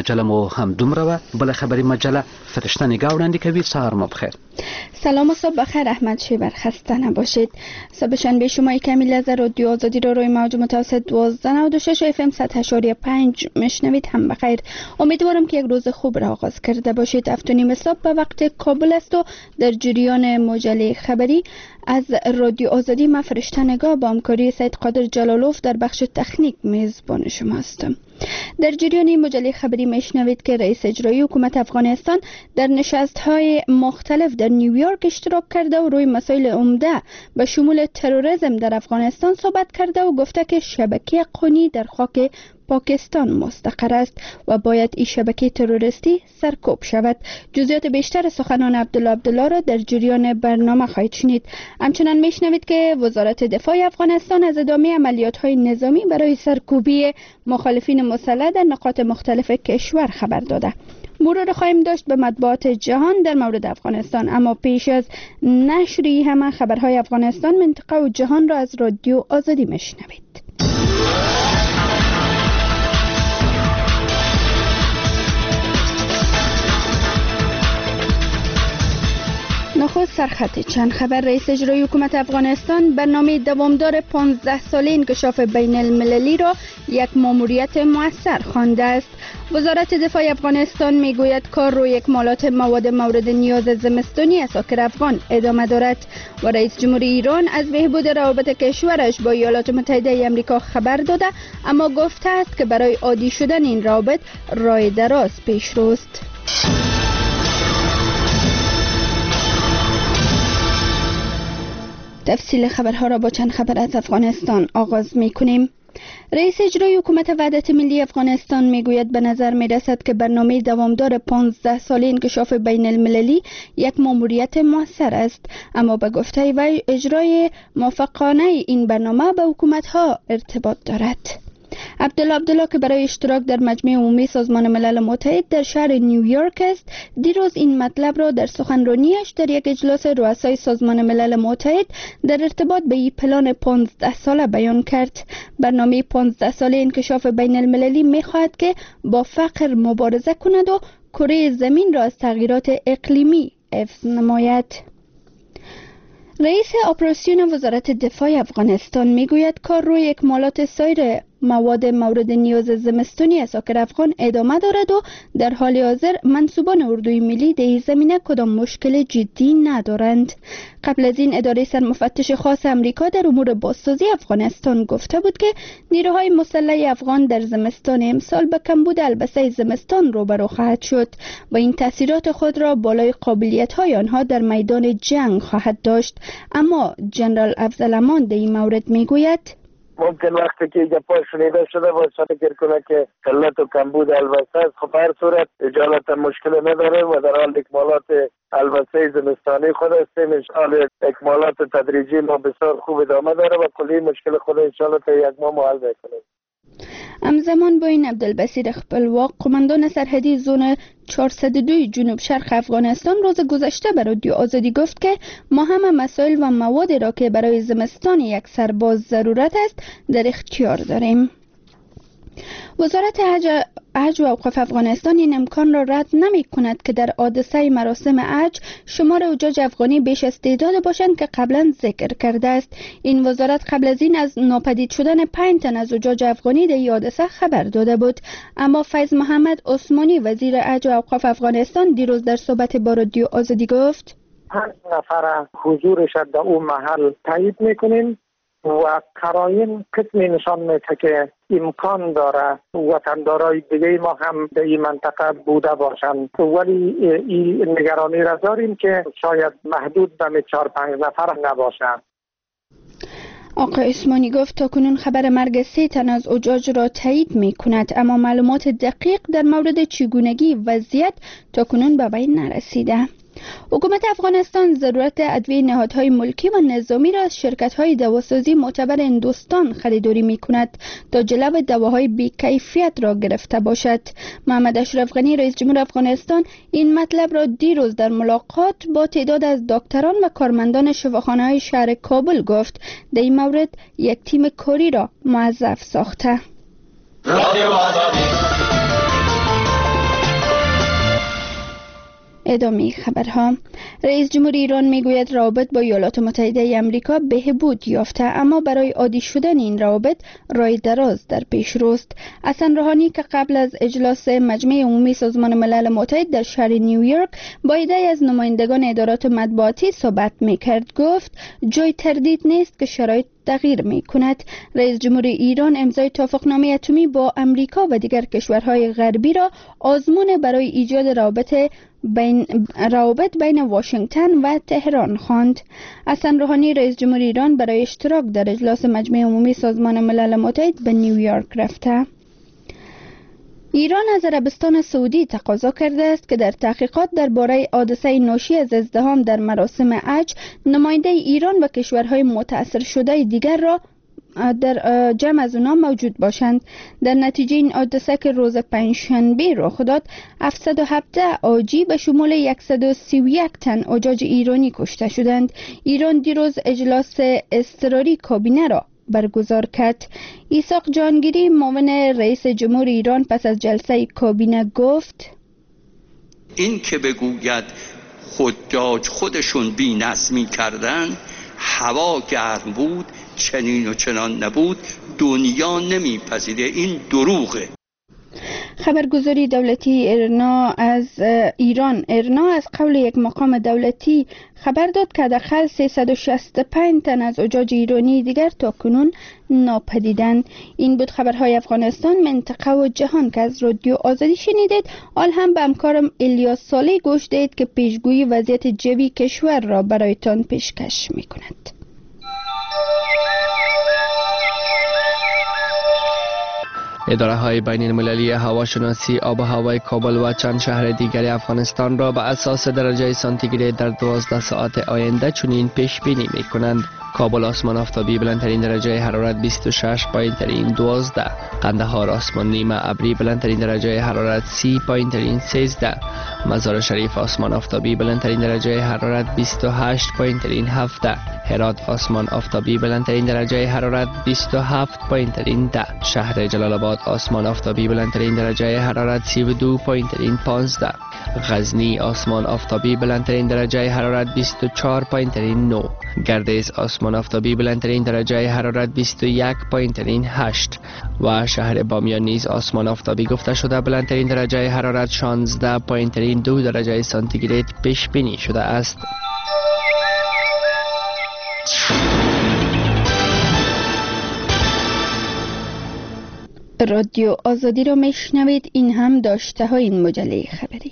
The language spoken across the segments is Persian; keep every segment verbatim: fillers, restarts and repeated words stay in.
مجله مو هم دومره و بل خبری مجله فرشته نگاه وړاندې کوي. سهار مو بخیر. سلام و صبح بخیر. احمد شیبر خسته نباشید. صبح شنبه شما کمیل از رادیو آزادی رو روی موج متوسط دوازده نود و شش اف ام صد و هشت و پنج میشنوید. هم بخیر. امیدوارم که یک روز خوب را آغاز کرده باشید. هفت و نیم صبح به وقت کابل است و در جریان مجله خبری از رادیو آزادی ما فرشته نگاه با همکاری سید قادر جلالوف در بخش تکنیک میزبان شما هستم. در جریان مجله خبری میشنوید که رئیس اجرایی حکومت افغانستان در نشست‌های مختلف در نیویورک اشتراک کرده و روی مسائل عمده به شمول تروریسم در افغانستان صحبت کرده و گفته که شبکه قونی در خاک پاکستان مستقر است و باید این شبکه تروریستی سرکوب شود. جزئیات بیشتر سخنان عبدالله عبدالله را در جریان برنامه خواهید شنید. همچنان میشنوید که وزارت دفاع افغانستان از ادامه عملیات‌های نظامی برای سرکوبی مخالفین مسلح در نقاط مختلف کشور خبر داده. مرور خواهیم داشت به مطبوعات جهان در مورد افغانستان، اما پیش از نشری همه خبرهای افغانستان، منطقه و جهان را از رادیو آزادی میشنوید. نخست سرخط چند خبر. رئیس اجرایی حکومت افغانستان برنامه دوامدار پانزده ساله انکشاف بین المللی را یک ماموریت مؤثر خوانده است. وزارت دفاع افغانستان میگوید کار روی اکمالات مواد مورد نیاز زمستانی اساکر افغان ادامه دارد و رئیس جمهوری ایران از بهبود روابط کشورش با ایالات متحده آمریکا خبر داده، اما گفته است که برای عادی شدن این روابط راه دراز پیش روست. تفصیل خبرها را با چند خبر از افغانستان آغاز می کنیم. رئیس اجرایی حکومت وحدت ملی افغانستان میگوید به نظر می رسد که برنامه دوامدار پانزده ساله انکشاف بین المللی یک ماموریت موثر است، اما به گفته وی اجرای موفقانه این برنامه به حکومت ها ارتباط دارد. عبدالله عبدالله که برای اشتراک در مجمع عمومی سازمان ملل متحد در شهر نیویورک است، دیروز این مطلب را در سخنرانیش در یک اجلاس رؤسای سازمان ملل متحد در ارتباط به این پلان پانزده ساله بیان کرد. برنامه پانزده ساله انکشاف بین المللی می خواهد که با فقر مبارزه کند و کره زمین را از تغییرات اقلیمی حفظ نماید. رئیس اپراسیون وزارت دفاع افغانستان میگوید کار روی اکمالات سایر مواد مورد نیاز زمستانی اساکر افغان ادامه دارد و در حال حاضر منصوبان اردوی ملی در این زمینه کدام مشکل جدی ندارند. قبل از این اداره سرمفتش خاص امریکا در امور بازسازی افغانستان گفته بود که نیروهای مسلح افغان در زمستان امسال به کمبود البسه زمستان روبرو خواهد شد و این تاثیرات خود را بالای قابلیت‌های آنها در میدان جنگ خواهد داشت. اما جنرال افضل امان در این مورد میگوید ممکن وقتی که گپا شنیده شده باید فکر کنه که قلت و کمبود البسه است. خب هر صورت اجالت مشکل نداره و در حال اکمالات البسه زمستانی خود هستیم. انشاءالله اکمالات تدریجی ما بسیار خوب ادامه داره و کلی مشکل خود انشاءالله تا یک ماه حل میکنه. همزمان با این عبدالبصیر خپلواق قماندان سرحدی زون چهارصد و دو جنوب شرق افغانستان روز گذشته به رادیو آزادی گفت که ما همه مسائل و موادی را که برای زمستان یک سرباز ضرورت است در اختیار داریم. وزارت حج و اوقاف افغانستان این امکان را رد نمی کند که در حادثه مراسم حج شمار حجاج افغانی بیش از تعداد باشند که قبلا ذکر کرده است. این وزارت قبل از این از ناپدید شدن پنج تن از حجاج افغانی در این حادثه خبر داده بود، اما فیض محمد عثمانی وزیر حج و اوقاف افغانستان دیروز در صحبت با رادیو آزادی گفت پنج نفر حضورش در اون محل تایید میکنیم و قرائن قسمی نشان میده که امکان داره وطندارای دیگه ما هم در این منطقه بوده باشند، ولی این نگرانی را داریم که شاید محدود به چهار پنج نفر نباشند. آقای عثمانی گفت تا کنون خبر مرگ سه تن از حجاج را تایید می کند، اما معلومات دقیق در مورد چگونگی وضعیت تا کنون به بین نرسیده. حکومت افغانستان ضرورت ادویه نهادهای ملکی و نظامی را از شرکت‌های دواسازی معتبر هندوستان خریداری می‌کند تا جلو دواهای بی‌کیفیت را گرفته باشد. محمد اشرف غنی رئیس جمهور افغانستان این مطلب را دیروز در ملاقات با تعداد از دکتران و کارمندان شفاخانه‌های شهر کابل گفت. در این مورد یک تیم کاری را موظف ساخته. ادامه خبرها. رئیس جمهور ایران میگوید روابط با ایالات متحده ای آمریکا بهبود یافته، اما برای عادی شدن این روابط راه دراز در پیش روست. حسن روحانی که قبل از اجلاس مجمع عمومی سازمان ملل متحد در شهر نیویورک با عده‌ای از نمایندگان ادارات مطبوعاتی صحبت میکرد، گفت جای تردید نیست که شرایط تغییر می کند. رئیس جمهور ایران امضای توافقنامه اتمی با امریکا و دیگر کشورهای غربی را آزمون برای ایجاد روابط بین روابط بین واشنگتن و تهران خواند. حسن روحانی رئیس جمهور ایران برای اشتراک در اجلاس مجمع عمومی سازمان ملل متحد به نیویورک رفته. ایران از عربستان سعودی تقاضا کرده است که در تحقیقات درباره حادثه ناشی از ازدحام در مراسم حج نماینده ایران و کشورهای متأثر شده دیگر را در جمع از آنها موجود باشند. در نتیجه این حادثه که روز پنجشنبه رخ داد، هفتصد و هفده حاجی به شمول صد و سی و یک تن حجاج ایرانی کشته شدند. ایران دیروز اجلاس اضطراری کابینه را برگزار کرد. ایساق جهانگیری معاون رئیس جمهور ایران پس از جلسه کابینه گفت: این که بگوید حجاج خودشون بی نظمی کردن، هوا گرم بود، چنین و چنان نبود، دنیا نمیپذیره، این دروغه. خبرگزاری دولتی ارنا از ایران ارنا از قول یک مقام دولتی خبر داد که حداقل سیصد و شصت و پنج تن از حجاج ایرانی دیگر تاکنون ناپدیدند. این بود خبرهای افغانستان، منطقه و جهان که از رادیو آزادی شنیدید. حال هم به همکارم الیاس صالح گوش دهید که پیشگویی وضعیت جوی کشور را برایتان پیشکش می‌کند. اداره های بین المللی هواشناسی آب و هوای کابل و چند شهر دیگر افغانستان را به اساس درجه سانتیگراد در دوازده ساعت آینده چنین پیش بینی می کنند: کابل آسمان آفتابی بلندترین درجه حرارت بیست و شش، پایینترین دوازده. قندهار آسمان نیمه ابری بلندترین درجه حرارت سی، پایینترین سیزده. مزار شریف آسمان آفتابی بلندترین درجه حرارت بیست و هشت، پایینترین هفده. هرات آسمان آفتابی بلندترین درجه حرارت بیست و هفت، پایینترین ده. شهر جلال آباد آسمان آفتابی بلندترین درجه حرارت سی و دو، پایینترین پانزده. غزنی آسمان آفتابی بلندترین درجه حرارت بیست و چهار، پایینترین نه. گردیز آسمان آفتابی بلندترین درجه حرارت بیست و یک، پایینترین هشت. و شهر بامیان نیز آسمان آفتابی گفته شده بلندترین درجه حرارت شانزده، پایینترین دو درجه سانتیگراد پیش بینی شده است. رادیو آزادی را میشنوید. این هم داشته های این مجله خبری.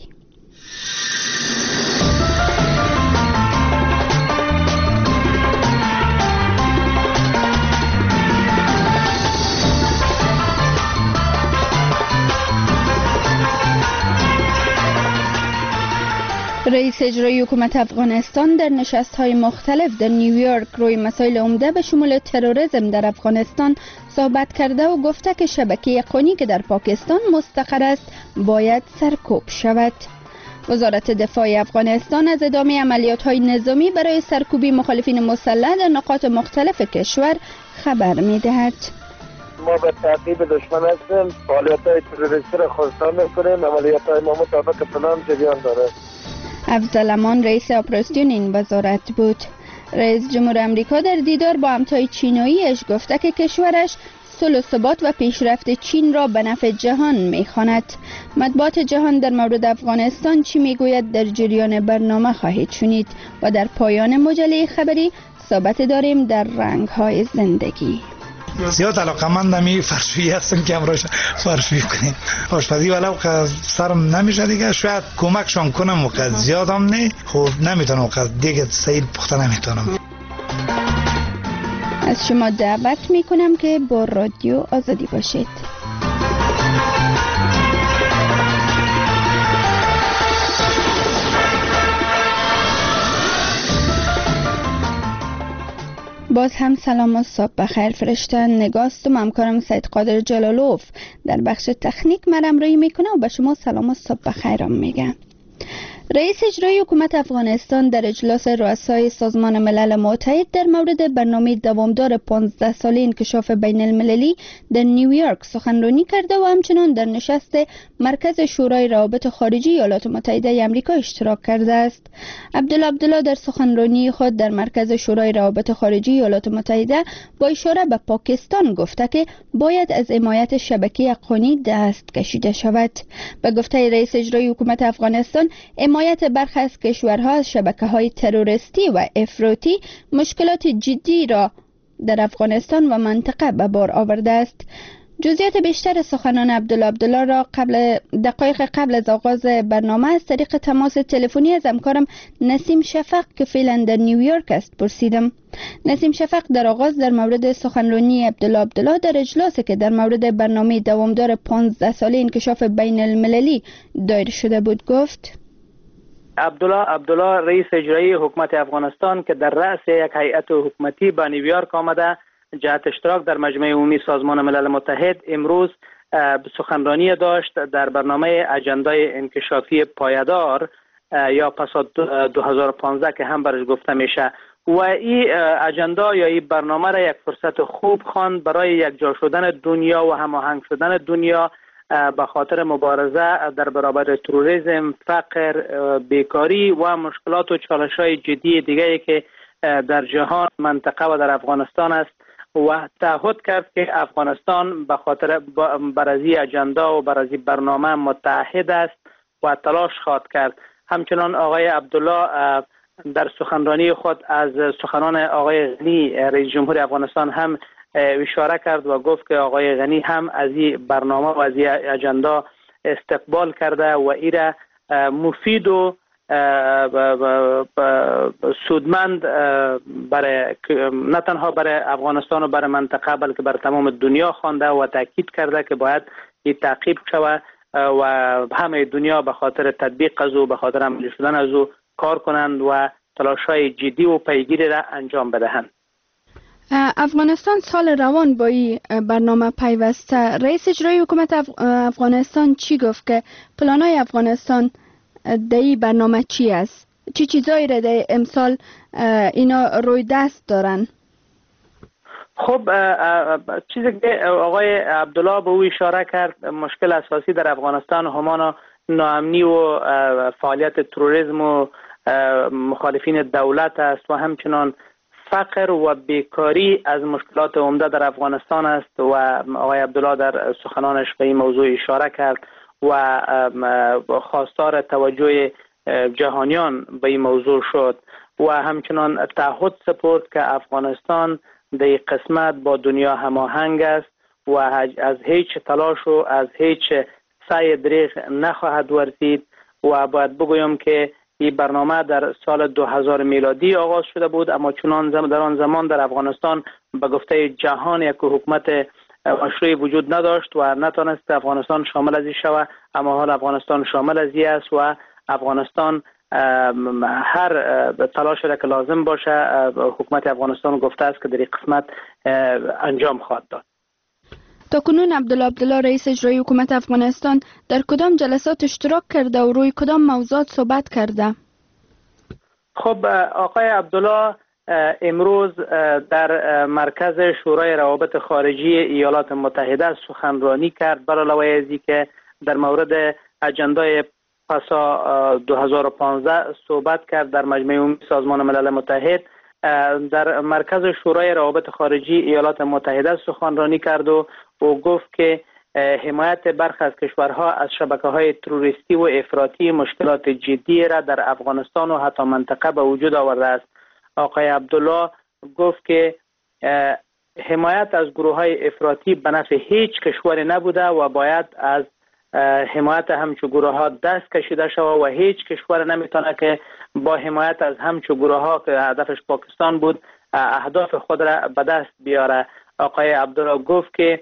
رئیس اجرایی حکومت افغانستان در نشست‌های مختلف در نیویورک روی مسائل عمده به شمول تروریسم در افغانستان صحبت کرده و گفته که شبکه قانی که در پاکستان مستقر است باید سرکوب شود. وزارت دفاع افغانستان از ادامه عملیات‌های نظامی برای سرکوبی مخالفین مسلح در نقاط مختلف کشور خبر می‌دهد. ما به تعقیب دشمن هستیم، فعالیت‌های تروریستی را خونسا می‌کنیم، عملیات‌های ما مطابق پلان جریان دارد. افضل امان رئیس اپراسیون این وزارت بود. رئیس جمهور امریکا در دیدار با همتای چیناییش گفته که کشورش صلح و ثبات و پیشرفت چین را به نفع جهان می‌خواند. مطبوعات جهان در مورد افغانستان چی میگوید در جریان برنامه خواهید شنید و در پایان مجله خبری صحبت داریم در رنگ‌های زندگی. زیاد علاقمند می فرسوی هستم که امروز فرسوی کنیم. آشپزی ولو که سرم نمیشه دیگه، شاید کمکشان کنم و که زیادم نه، خب نمیتونم که دیگه سید پخته نمیتونم. از شما دعوت میکنم که با رادیو آزادی باشید. باز هم سلام و صبح بخیر فرشتن نگاست و همکارم سید قادر جلالوف در بخش تکنیک مرم روی میکنه و به شما سلام و صبح بخیرم میگم. رئیس اجرایی حکومت افغانستان در اجلاس رؤسای سازمان ملل متحد در مورد برنامه دوامدار پانزده ساله انکشاف بین المللی در نیویورک سخنرانی کرده و همچنان در نشست مرکز شورای روابط خارجی ایالات متحده آمریکا اشتراک کرده است. عبدالله عبدالله در سخنرانی خود در مرکز شورای روابط خارجی ایالات متحده با اشاره به پاکستان گفته که باید از حمایت شبکه افغانی دست کشیده شود. به گفته رئیس اجرایی حکومت افغانستان، حمایت برخی از کشورها از شبکه‌های تروریستی و افراطی مشکلات جدی را در افغانستان و منطقه به بار آورده است. جزئیات بیشتر سخنان عبدالله عبدالله را قبل دقایق قبل از آغاز برنامه از طریق تماس تلفنی از همکارم نسیم شفق که فعلا در نیویورک است پرسیدم. نسیم شفق در آغاز در مورد سخنرانی عبدالله عبدالله در اجلاسی که در مورد برنامه دوامدار پانزده ساله انکشاف بین المللی دایر شده بود گفت: عبدالله عبدالله رئیس اجرایی حکومت افغانستان که در رأس یک هیئت حکومتی به نیویورک آمده جهت اشتراک در مجمع عمومی سازمان ملل متحد امروز سخنرانی داشت در برنامه اجندای انکشافی پایدار یا پاسا دو هزار و پانزده که هم برش گفته میشه و این اجندا یا این برنامه را یک فرصت خوب خواند برای یک جا شدن دنیا و هماهنگ شدن دنیا به خاطر مبارزه در برابر تروریسم، فقر، بیکاری و مشکلات و چالش‌های جدی دیگری که در جهان، منطقه و در افغانستان است و تعهد کرد که افغانستان به خاطر برازی اجندا و برازی برنامه متحد است و تلاش خواهد کرد. همچنان آقای عبدالله در سخنرانی خود از سخنان آقای غنی رئیس جمهور افغانستان هم اشاره کرد و گفت که آقای غنی هم از این برنامه و از این اجندا استقبال کرده و این را مفید و سودمند برای نه تنها برای افغانستان و برای منطقه بلکه برای تمام دنیا خوانده و تاکید کرده که باید این تعقیب شود و همه دنیا به خاطر تطبیق از او، به خاطر عملی شدن از او کار کنند و تلاش‌های جدی و پیگیری را انجام بدهند. افغانستان سال روان با این برنامه پیوسته. رئیس اجرایی حکومت افغانستان چی گفت که پلانای افغانستان در این برنامه چی است؟ چی چیزایی را در امسال اینا روی دست دارن؟ خب چیزی که آقای عبدالله به او اشاره کرد، مشکل اساسی در افغانستان همان ناامنی و فعالیت تروریسم و مخالفین دولت است و همچنان فقر و بیکاری از مشکلات عمده در افغانستان است و آقای عبدالله در سخنانش به این موضوع اشاره کرد و خواستار توجه جهانیان به این موضوع شد و همچنان تعهد سپرد که افغانستان در این قسمت با دنیا هماهنگ است و از هیچ تلاش و از هیچ سعی دریغ نخواهد ورزید و باید بگویم که این برنامه در سال دو هزار میلادی آغاز شده بود، اما چنان در آن زمان در افغانستان به گفته جهان یک حکومت مشروعی وجود نداشت و نتونست افغانستان شامل از این شود، اما حال افغانستان شامل از این است و افغانستان هر تلاش را که لازم باشه حکومت افغانستان گفته است که در این قسمت انجام خواهد داد. تا کنون عبدالله عبدالله رئیس اجرایی حکومت افغانستان در کدام جلسات اشتراک کرده و روی کدام موضوعات صحبت کرده؟ خب آقای عبدالله امروز در مرکز شورای روابط خارجی ایالات متحده سخنرانی کرد، بر علاوه از اینکه در مورد اجندای پاسا دو هزار و پانزده صحبت کرد در مجمع عمومی سازمان ملل متحد. در مرکز شورای روابط خارجی ایالات متحده سخنرانی کرد و او گفت که حمایت برخی از کشورها از شبکه‌های تروریستی و افراطی مشکلات جدی را در افغانستان و حتی منطقه به وجود آورده است. آقای عبدالله گفت که حمایت از گروه‌های افراطی به نفع هیچ کشوری نبوده و باید از حمایت همچو گروه ها دست کشیده شود و هیچ کشور نمیتونه که با حمایت از همچو گروه ها که هدفش پاکستان بود اهداف خود را به دست بیاره. آقای عبدالله گفت که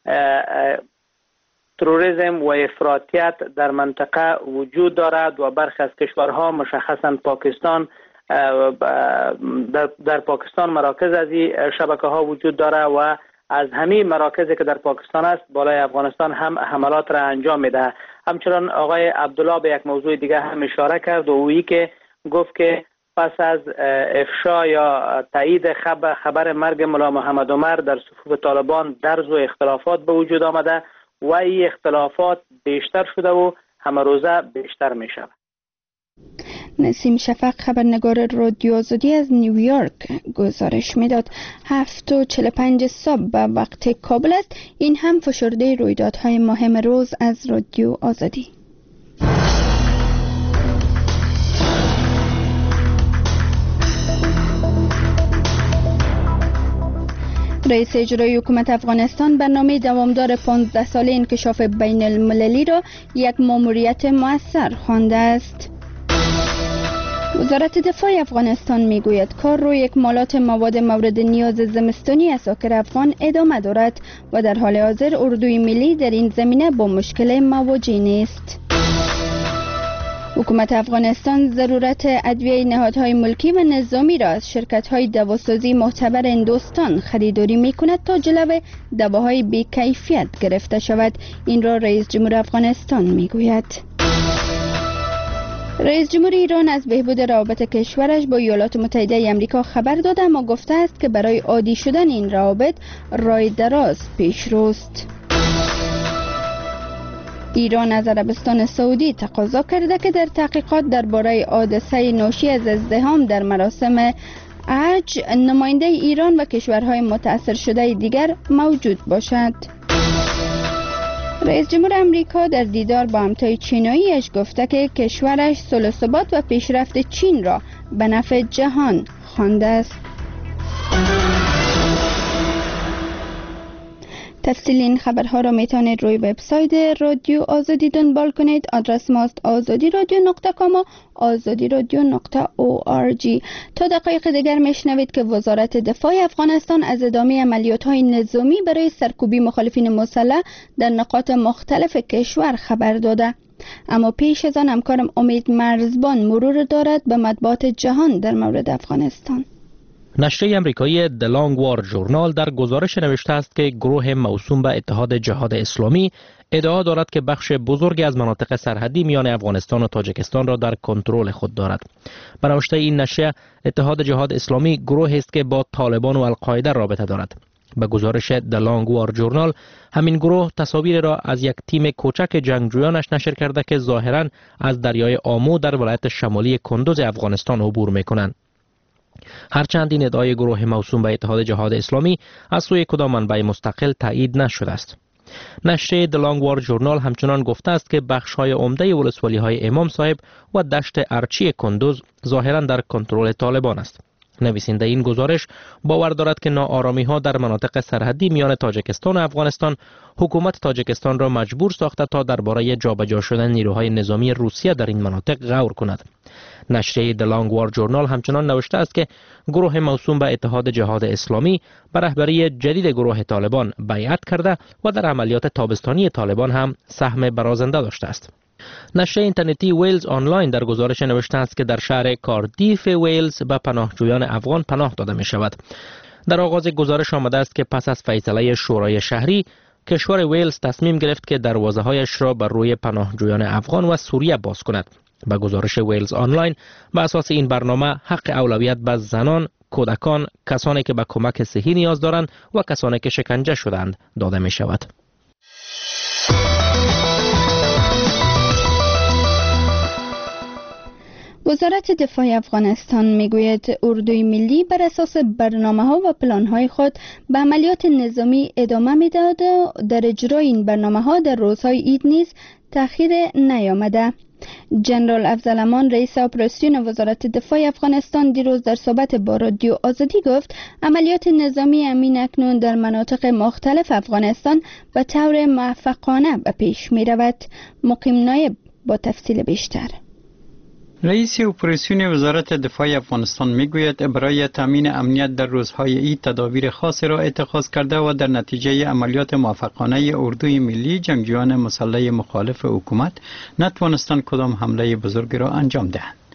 تروریسم و افراطیت در منطقه وجود دارد و برخی از کشورها مشخصا پاکستان در, در پاکستان مراکز از این شبکه ها وجود داره و از همه مراکزی که در پاکستان است بالای افغانستان هم حملات را انجام میده. همچنان آقای عبدالله به یک موضوع دیگه هم اشاره کرد و اویی که گفت که پس از افشا یا تایید خبر, خبر مرگ ملا محمد عمر در صفوف طالبان درز و اختلافات به وجود آمده و این اختلافات بیشتر شده و همه روزه بیشتر می شود. نسیم شفق خبرنگار رادیو آزادی از نیویورک گزارش میداد. هفت و چهل و پنج صبح به وقت کابل است. این هم فشرده رویدادهای مهم روز از رادیو آزادی. رئیس اجرایی حکومت افغانستان برنامه دوامدار پانزده ساله انکشاف بین المللی را یک ماموریت مؤثر خوانده است. وزارت دفاع افغانستان میگوید کار روی اکمالات مواد مورد نیاز زمستانی اساکر افغان ادامه دارد و در حال حاضر اردوی ملی در این زمینه با مشکل مواجه نیست. حکومت افغانستان ضرورت ادویه نهادهای ملکی و نظامی را از شرکت‌های دواسازی معتبر هندوستان خریداری می‌کند تا جلو دواهای بی‌کیفیت گرفته شود. این را رئیس جمهور افغانستان می‌گوید. رئیس جمهور ایران از بهبود روابط کشورش با ایالات متحده آمریکا خبر داده، اما گفته است که برای عادی شدن این روابط راه دراز پیش روست. ایران از عربستان سعودی تقاضا کرده که در تحقیقات درباره حادثه ناشی از ازدحام در مراسم حج نماینده ایران و کشورهای متاثر شده دیگر موجود باشد. رئیس جمهور امریکا در دیدار با همتای چیناییش گفته که کشورش صلح و ثبات و پیشرفت چین را به نفع جهان خوانده است. تفصیل این خبرها را میتونید روی وبسایت رادیو آزادی دنبال کنید. آدرس ماست آزادی رادیو نقطه کام و آزادی رادیو نقطه او آر جی. تا دقایق دیگر میشنوید که وزارت دفاع افغانستان از ادامه عملیات‌های نظامی برای سرکوبی مخالفین مسلح در نقاط مختلف کشور خبر داده. اما پیش از آن همکارم امید مرزبان مرور دارد به مطبوعات جهان در مورد افغانستان. نشریه امریکایی د لانگ وار ژورنال در گزارش نوشته است که گروه موسوم به اتحاد جهاد اسلامی ادعا دارد که بخش بزرگی از مناطق سرحدی میان افغانستان و تاجیکستان را در کنترل خود دارد. به نوشته این نشریه، اتحاد جهاد اسلامی گروهی است که با طالبان و القاعده رابطه دارد. به گزارش د لانگ وار ژورنال، همین گروه تصاویر را از یک تیم کوچک جنگجویانش نشر کرده که ظاهراً از دریای آمو در ولایت شمالی کندوز افغانستان عبور می‌کنند. هرچند این ادعای گروه موسوم به اتحاد جهاد اسلامی از سوی کدام منبع مستقل تایید نشده است. نشریه د لانگ وار ژورنال همچنان گفته است که بخش‌های عمده ولسوالی‌های امام صاحب و دشت ارچی کندوز ظاهراً در کنترل طالبان است. نویسنده این گزارش باور دارد که ناآرامی‌ها در مناطق سرحدی میان تاجیکستان و افغانستان حکومت تاجیکستان را مجبور ساخته تا درباره جابجا شدن نیروهای نظامی روسیه در این مناطق غور کند. نشریه د لانگ وار ژورنال همچنان نوشته است که گروه موسوم به اتحاد جهاد اسلامی به رهبری جدید گروه طالبان بیعت کرده و در عملیات تابستانی طالبان هم سهم برازنده داشته است. نشریه اینترنتی ویلز آنلاین در گزارش نوشته است که در شهر کاردیف ویلز به پناهجویان افغان پناه داده می شود. در آغاز گزارش آمده است که پس از فیصله شورای شهری، کشور ویلز تصمیم گرفت که دروازه‌هایش را بر روی پناهجویان افغان و سوریه باز کند. به گزارش ویلز آنلاین، به اساس این برنامه حق اولویت به زنان، کودکان، کسانی که به کمک صحی نیاز دارند و کسانی که شکنجه شدند داده می شود. وزارت دفاع افغانستان میگوید اردوی ملی بر اساس برنامه‌ها و پلان‌های خود به عملیات نظامی ادامه می‌دهد و در اجرای این برنامه‌ها در روزهای عید نیز تأخیر نیامده. جنرال افضل امان رئیس اپراسیون وزارت دفاع افغانستان دیروز در صحبت با رادیو آزادی گفت عملیات نظامی امین اکنون در مناطق مختلف افغانستان به طور موفقانه به پیش می‌رود. مقیم نایب با تفصیل بیشتر. رئیس اپراسیون وزارت دفاع افغانستان میگوید برای تامین امنیت در روزهای عید تدابیر خاصی را اتخاذ کرده و در نتیجه عملیات موفقانه اردوی ملی جنگجویان مسلح مخالف حکومت نتوانستند کدام حمله بزرگ را انجام دهند.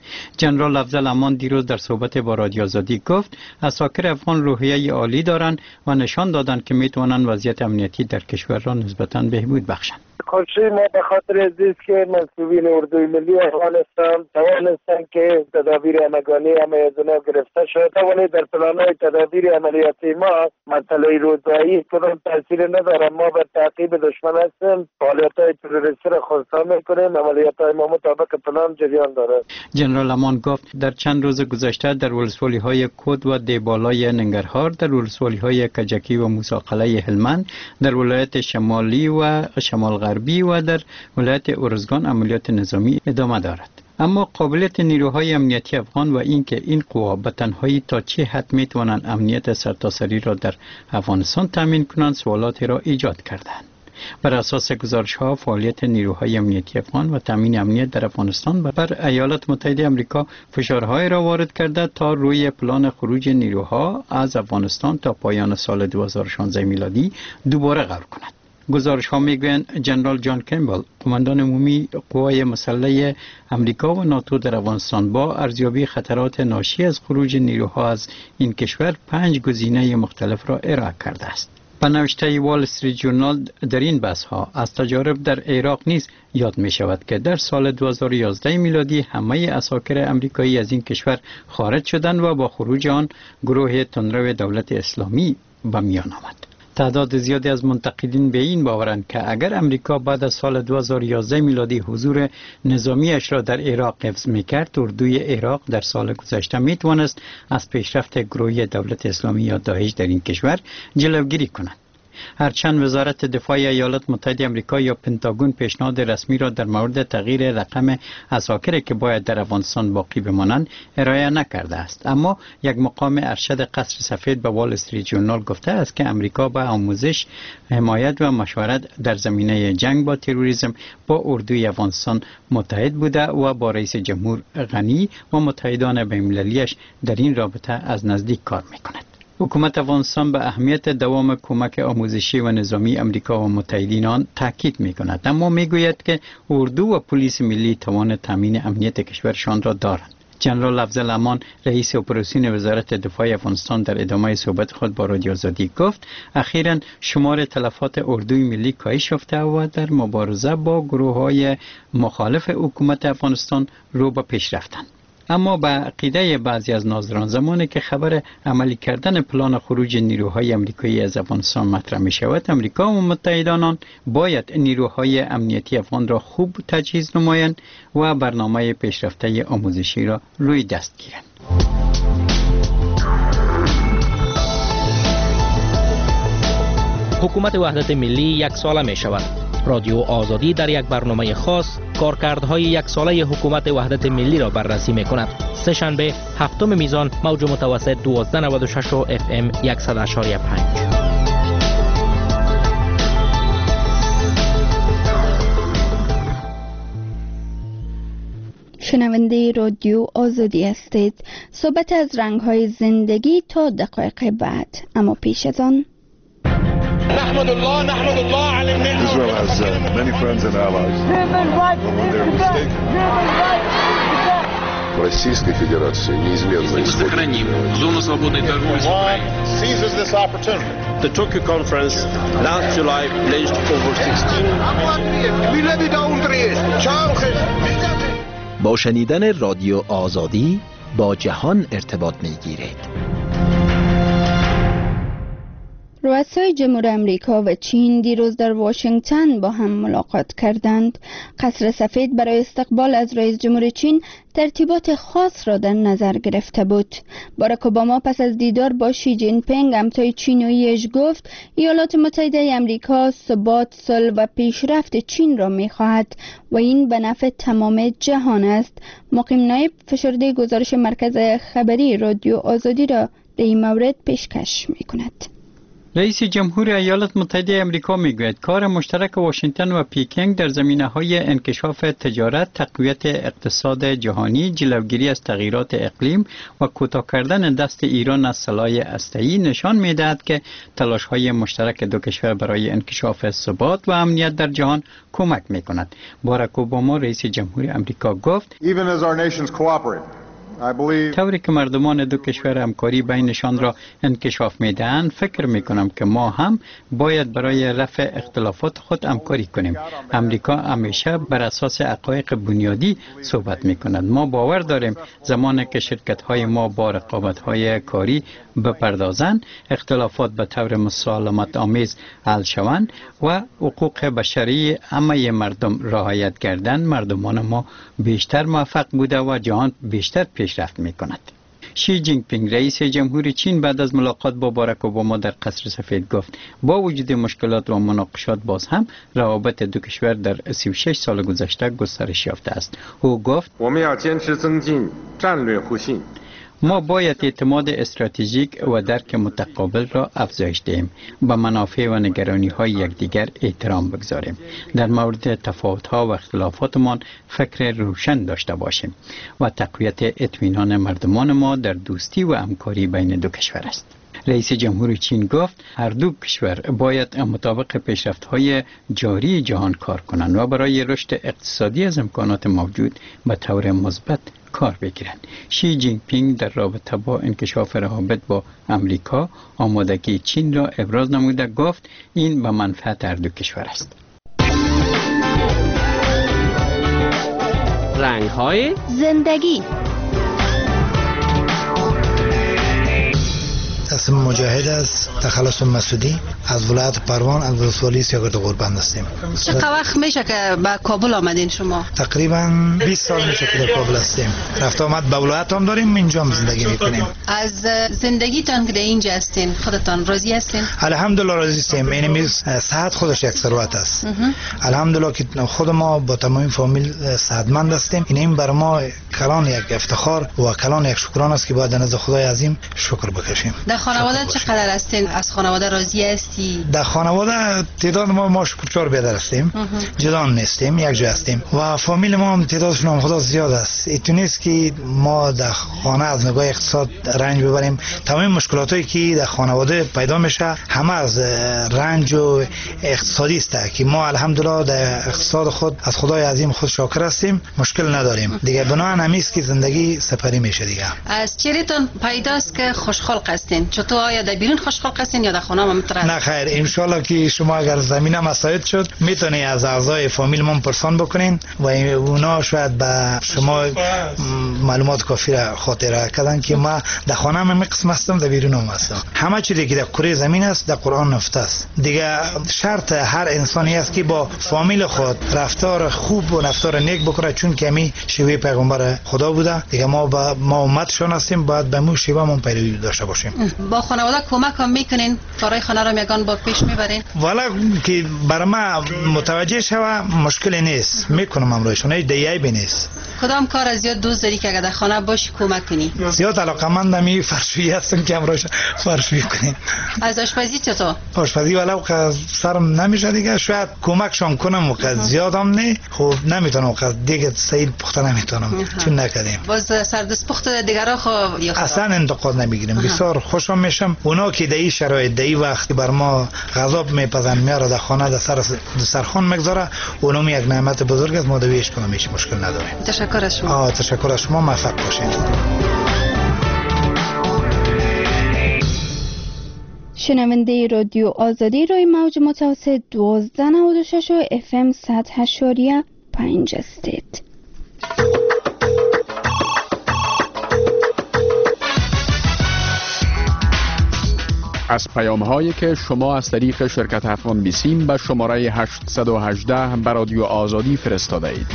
جنرال افضل امان دیروز در صحبت با رادیو آزادی گفت عساکر افغان روحیه عالی دارند و نشان دادند که میتوانند وضعیت امنیتی در کشور را نسبتاً بهبود بخشند. خوشی ما به خاطر از است که مسئولین اردوی ملی افغانستان توانستند که تدابیر همگانی همه از اونا گرفته شد، ولی در پلان‌های تدابیر عملیاتی ما مسئله روزایی کدام تاثیر نداره. ما به تعقیب دشمن هستیم، فعالیت‌های تروریستی را خنثی می‌کنیم، عملیات‌های ما مطابق پلان جریان دارد. جنرال امان گفت در چند روز گذشته در ولسوالی‌های کود و دیبالای ننگرهار، در ولسوالی‌های کجکی و موسی هلمند، در ولایت شمالی و شمال غربی و در ولایت ارزگان عملیات نظامی ادامه دارد. اما قابلیت نیروهای امنیتی افغان و اینکه این قوا به تنهایی تا چه حد میتوانند امنیت سرتاسری را در افغانستان تامین کنند سوالاتی را ایجاد کردند. بر اساس گزارش‌ها فعالیت نیروهای امنیتی افغان و تامین امنیت در افغانستان بر ایالات متحده آمریکا فشارهای را وارد کرده تا روی پلان خروج نیروها از افغانستان تا پایان سال دو هزار و شانزده میلادی دوباره غور کند. گزارش ها میگویند جنرال جان کمبل قماندان عمومی قوای مسلح امریکا و ناتو در افغانستان با ارزیابی خطرات ناشی از خروج نیروها از این کشور پنج گزینه مختلف را ارائه کرده است. به نوشته وال استریت جورنال در این بحث ها از تجارب در عراق نیز یاد می شود که در سال دو هزار و یازده میلادی همه عساکر امریکایی از این کشور خارج شدند و با خروج آن گروه تندرو دولت اسلامی به میان آمد. تعداد زیادی از منتقدین به این باورند که اگر امریکا بعد از سال دو هزار و یازده میلادی حضور نظامیش را در عراق حفظ میکرد، اردوی عراق در سال گذشته میتوانست از پیشرفت گروهی دولت اسلامی یا داعش در این کشور جلوگیری کند. هرچند وزارت دفاع ایالات متحده آمریکا یا پنتاگون پیشنهاد رسمی را در مورد تغییر رقم عساکر که باید در افغانستان باقی بمانند ارائه نکرده است، اما یک مقام ارشد قصر سفید به وال استریت جورنال گفته است که امریکا با آموزش، حمایت و مشورت در زمینه جنگ با تروریسم با اردوی افغانستان متحد بوده و با رئیس جمهور غنی و متحدان بین‌المللی‌اش در این رابطه از نزدیک کار می‌کند. حکومت افغانستان به اهمیت دوام کمک آموزشی و نظامی امریکا و متحدین آن تاکید می‌کند، اما می‌گوید که اردو و پلیس ملی توان تامین امنیت کشورشان را دارند. جنرال افضل امان رئیس اپراسیون وزارت دفاع افغانستان در ادامه صحبت خود با رادیو آزادی گفت اخیراً شمار تلفات اردوی ملی کاهش یافته و در مبارزه با گروه‌های مخالف حکومت افغانستان رو به پیش رفتند. اما به عقیده بعضی از ناظران زمانی که خبر عملی کردن پلان خروج نیروهای امریکایی از افغانستان مطرح می شود، امریکا و متحدان آن باید نیروهای امنیتی افغان را خوب تجهیز نمایند و برنامه پیشرفته آموزشی را روی دست گیرند. حکومت وحدت ملی یک ساله می شود. رادیو آزادی در یک برنامه خاص کارکردهای یک ساله حکومت وحدت ملی را بررسی می کند. سه شنبه هفتم میزان موج متوسط دوازده نود و شش و اف ام صد و یک و پنج. شنونده رادیو آزادی هستید. صحبت از رنگ‌های زندگی تا دقایق بعد، اما پیش از آن نحمد الله نحمد الله على النعمة. Israel has uh, many friends and allies. Российской Федерации неизменно исходит. Сохраним зону свободной торговли с Украиной. Seizes this opportunity. The Tokyo conference last July pledged over sixteen. با شنیدن رادیو آزادی با جهان ارتباط می‌گیرید. رؤسای جمهور امریکا و چین دیروز در واشنگتن با هم ملاقات کردند. قصر سفید برای استقبال از رئیس جمهور چین ترتیبات خاص را در نظر گرفته بود. باراک اوباما پس از دیدار با شی جین پینگ همتای چینیش گفت ایالات متحده امریکا ثبات، صلح و پیشرفت چین را می‌خواهد و این به نفع تمام جهان است. مقیم نایب فشرده گزارش مرکز خبری رادیو آزادی را در این مورد پیشکش می‌کند. رئیس جمهور ایالات متحده آمریکا میگوید کار مشترک واشنگتن و پکینگ در زمینه‌های انکشاف تجارت، تقویت اقتصاد جهانی، جلوگیری از تغییرات اقلیم و کوتاه کردن دست ایران از سلاح هسته‌ای نشان می‌دهد که تلاش‌های مشترک دو کشور برای انکشاف ثبات و امنیت در جهان کمک می‌کند. باراک اوباما رئیس جمهور آمریکا گفت طوری که مردمان دو کشور همکاری بینشان را انکشاف میدهند، فکر میکنم که ما هم باید برای رفع اختلافات خود همکاری کنیم. امریکا همیشه بر اساس حقایق بنیادی صحبت میکند. ما باور داریم زمانی که شرکت های ما با رقابت های کاری بپردازند، اختلافات به طور مسالمت آمیز حل شوند و حقوق بشری همه مردم رعایت گردند، مردمان ما بیشتر موفق بوده و جهان بیشتر پیشرفت میکند. شی جینگ پینگ رئیس جمهور چین بعد از ملاقات با باراک اوباما در قصر سفید گفت با وجود مشکلات و مناقشات باز هم روابط دو کشور در سی و شش سال گذشته گسترش یافته است. او گفت ما باید اعتماد استراتژیک و درک متقابل را افزایش دهیم، به منافع و نگرانی های یکدیگر احترام بگذاریم، در مورد تفاوت ها و اختلافاتمان فکر روشن داشته باشیم و تقویت اطمینان مردمان ما در دوستی و همکاری بین دو کشور است. رئیس جمهور چین گفت هر دو کشور باید مطابق پیشرفت‌های جاری جهان کار کنند و برای رشد اقتصادی از امکانات موجود به طور مثبت کار بگیرند. شی جینگ پینگ در رابطه با انکشاف روابط با امریکا آمادگی چین را ابراز نموده گفت این به منفعت هر دو کشور است. رنگ‌های زندگی. اسم مجاهد از تخلص مسعودی از ولایت پروان از ولسوالی سیاگرد قربند هستیم. چقدر وقت میشه که به کابل آمدین شما؟ تقریبا بیست سال میشه که در کابل هستیم. رفت آمد به ولایت هم داریم، اینجا هم زندگی میکنیم. از زندگیتان که در اینجا هستین خودتان راضی هستین؟ الحمدلله راضی هستیم. این میز صحت خودش یک ثروت است. الحمدلله که خود ما با تمام فامیل صحتمند هستیم. این بر ما کلان یک افتخار و کلان یک شکران است که باید نزد خدای عظیم شکر بکشیم. در خانواده چقدر هستین؟ از خانواده راضی هستی؟ در خانواده تعداد ما ما شکرچار بیادر هستیم، جدا نیستیم، یک جا هستیم و فامیل ما هم تعدادشون هم خدا زیاد است. ایتون نیست که ما در خانه از نگاه اقتصاد رنج ببریم. تمام مشکلاتی که در خانواده پیدا میشه همه از رنج و اقتصادی است که ما الحمدلله در اقتصاد خود از خدای عظیم خود شاکر هستیم، مشکل نداریم. دیگه بنابراین همیست که زندگی سپری میشه دیگه. از چهرهتون پیداست که خوشخلق هستین. چطور آیا در بیرون خوشخلق هستین یا در خانه هم میتونید؟ نه خیر، ان شاء الله که شما اگر زمینه مساعد شد میتونی از اعضای فامیل من پرسان بکنین و اونا شاید به شما معلومات کافی را خاطره کردن که ما در خانه هم قسم هستم، در بیرون هم هستم. همه چیزی که در کره زمین است در قرآن نوشته است. دیگه شرط هر انسانی است که با فامیل خود رفتار خوب و رفتار نیک بکنه، چون که می شیوه پیغمبر خدا بوده. دیگه ما با ما امتشون هستیم، باید به مو شیوه من پیروی داشته باشیم. با خانواده کمک هم میکنین؟ کارهای خانه را میگن با پیش میبرین؟ والا که برای ما متوجه شوه مشکل نیست، میکنم امروزشون دیگه بی نیست. کدام کار از زیاد دوست داری که اگر در خانه باشی کمک کنی؟ زیاد علاقه‌مندم این فرشویی هستم که امروز فرشویی کنیم. از آشپزی چطور؟ آشپزی والا که سرم نمیشه دیگه، شاید کمکشون کنم وقت زیادم نه، خب نمیتونم وقت دیگه صحیح پخته نمیتونم چون نکردیم. باز سردست پخت دیگرها خو اصلا انتقاد نمیگیریم. بسیار خوشم میشم اونا که در این شرایط در این وقت بر ما غذا میپزن میاره در خانه در سر سرخوان میگذاره، اونم یک نعمت بزرگ است، ما دویش کنم هیچ مشکل نداره. تشکر از شما. آه تشکر از شما، موفق باشید. شنونده رادیو آزادی روی موج متوسط دوازده نود و شش و اف ام صد اشاریه پنج هستید. از پیام هایی که شما از طریق شرکت افغان بیسیم به شماره هشتصد و هجده به رادیو آزادی فرستاده اید.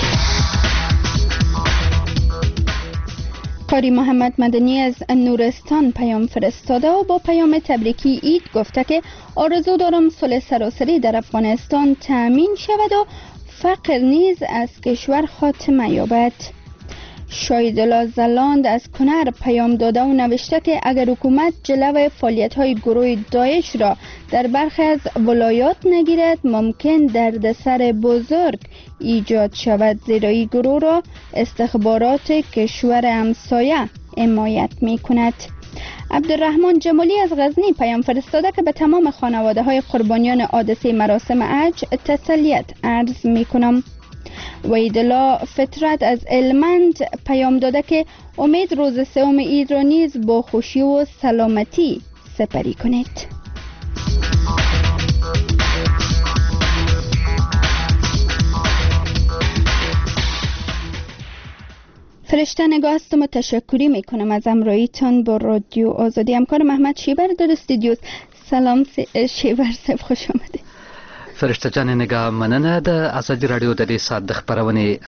قاری محمد مدنی از نورستان پیام فرستاده و با پیام تبریکی عید گفته که آرزو دارم صلح سراسری در افغانستان تأمین شود و فقر نیز از کشور خاتمه یابد. شایدالله زلاند از کنر پیام داده و نوشته که اگر حکومت جلو فعالیت‌های گروه داعش را در برخی از ولایات نگیرد ممکن دردسر بزرگ ایجاد شود، زیرا این گروه را استخبارات کشور همسایه حمایت می‌کند. عبدالرحمن جمالی از غزنی پیام فرستاده که به تمام خانواده های قربانیان حادثه مراسم حج تسلیت عرض می کنم. وحیدالله فطرت از هلمند پیام داده که امید روز سوم عید را نیز با خوشی و سلامتی سپری کنید. فرشته نگاه هستم و تشکری میکنم از همراهیتان با رادیو آزادی. همکار محمد شیبر در استودیو. سلام شیبر صاحب، خوش آمدید. فرشته جان نگاه مننه د ازادي رادیو د دې سات د خبرونه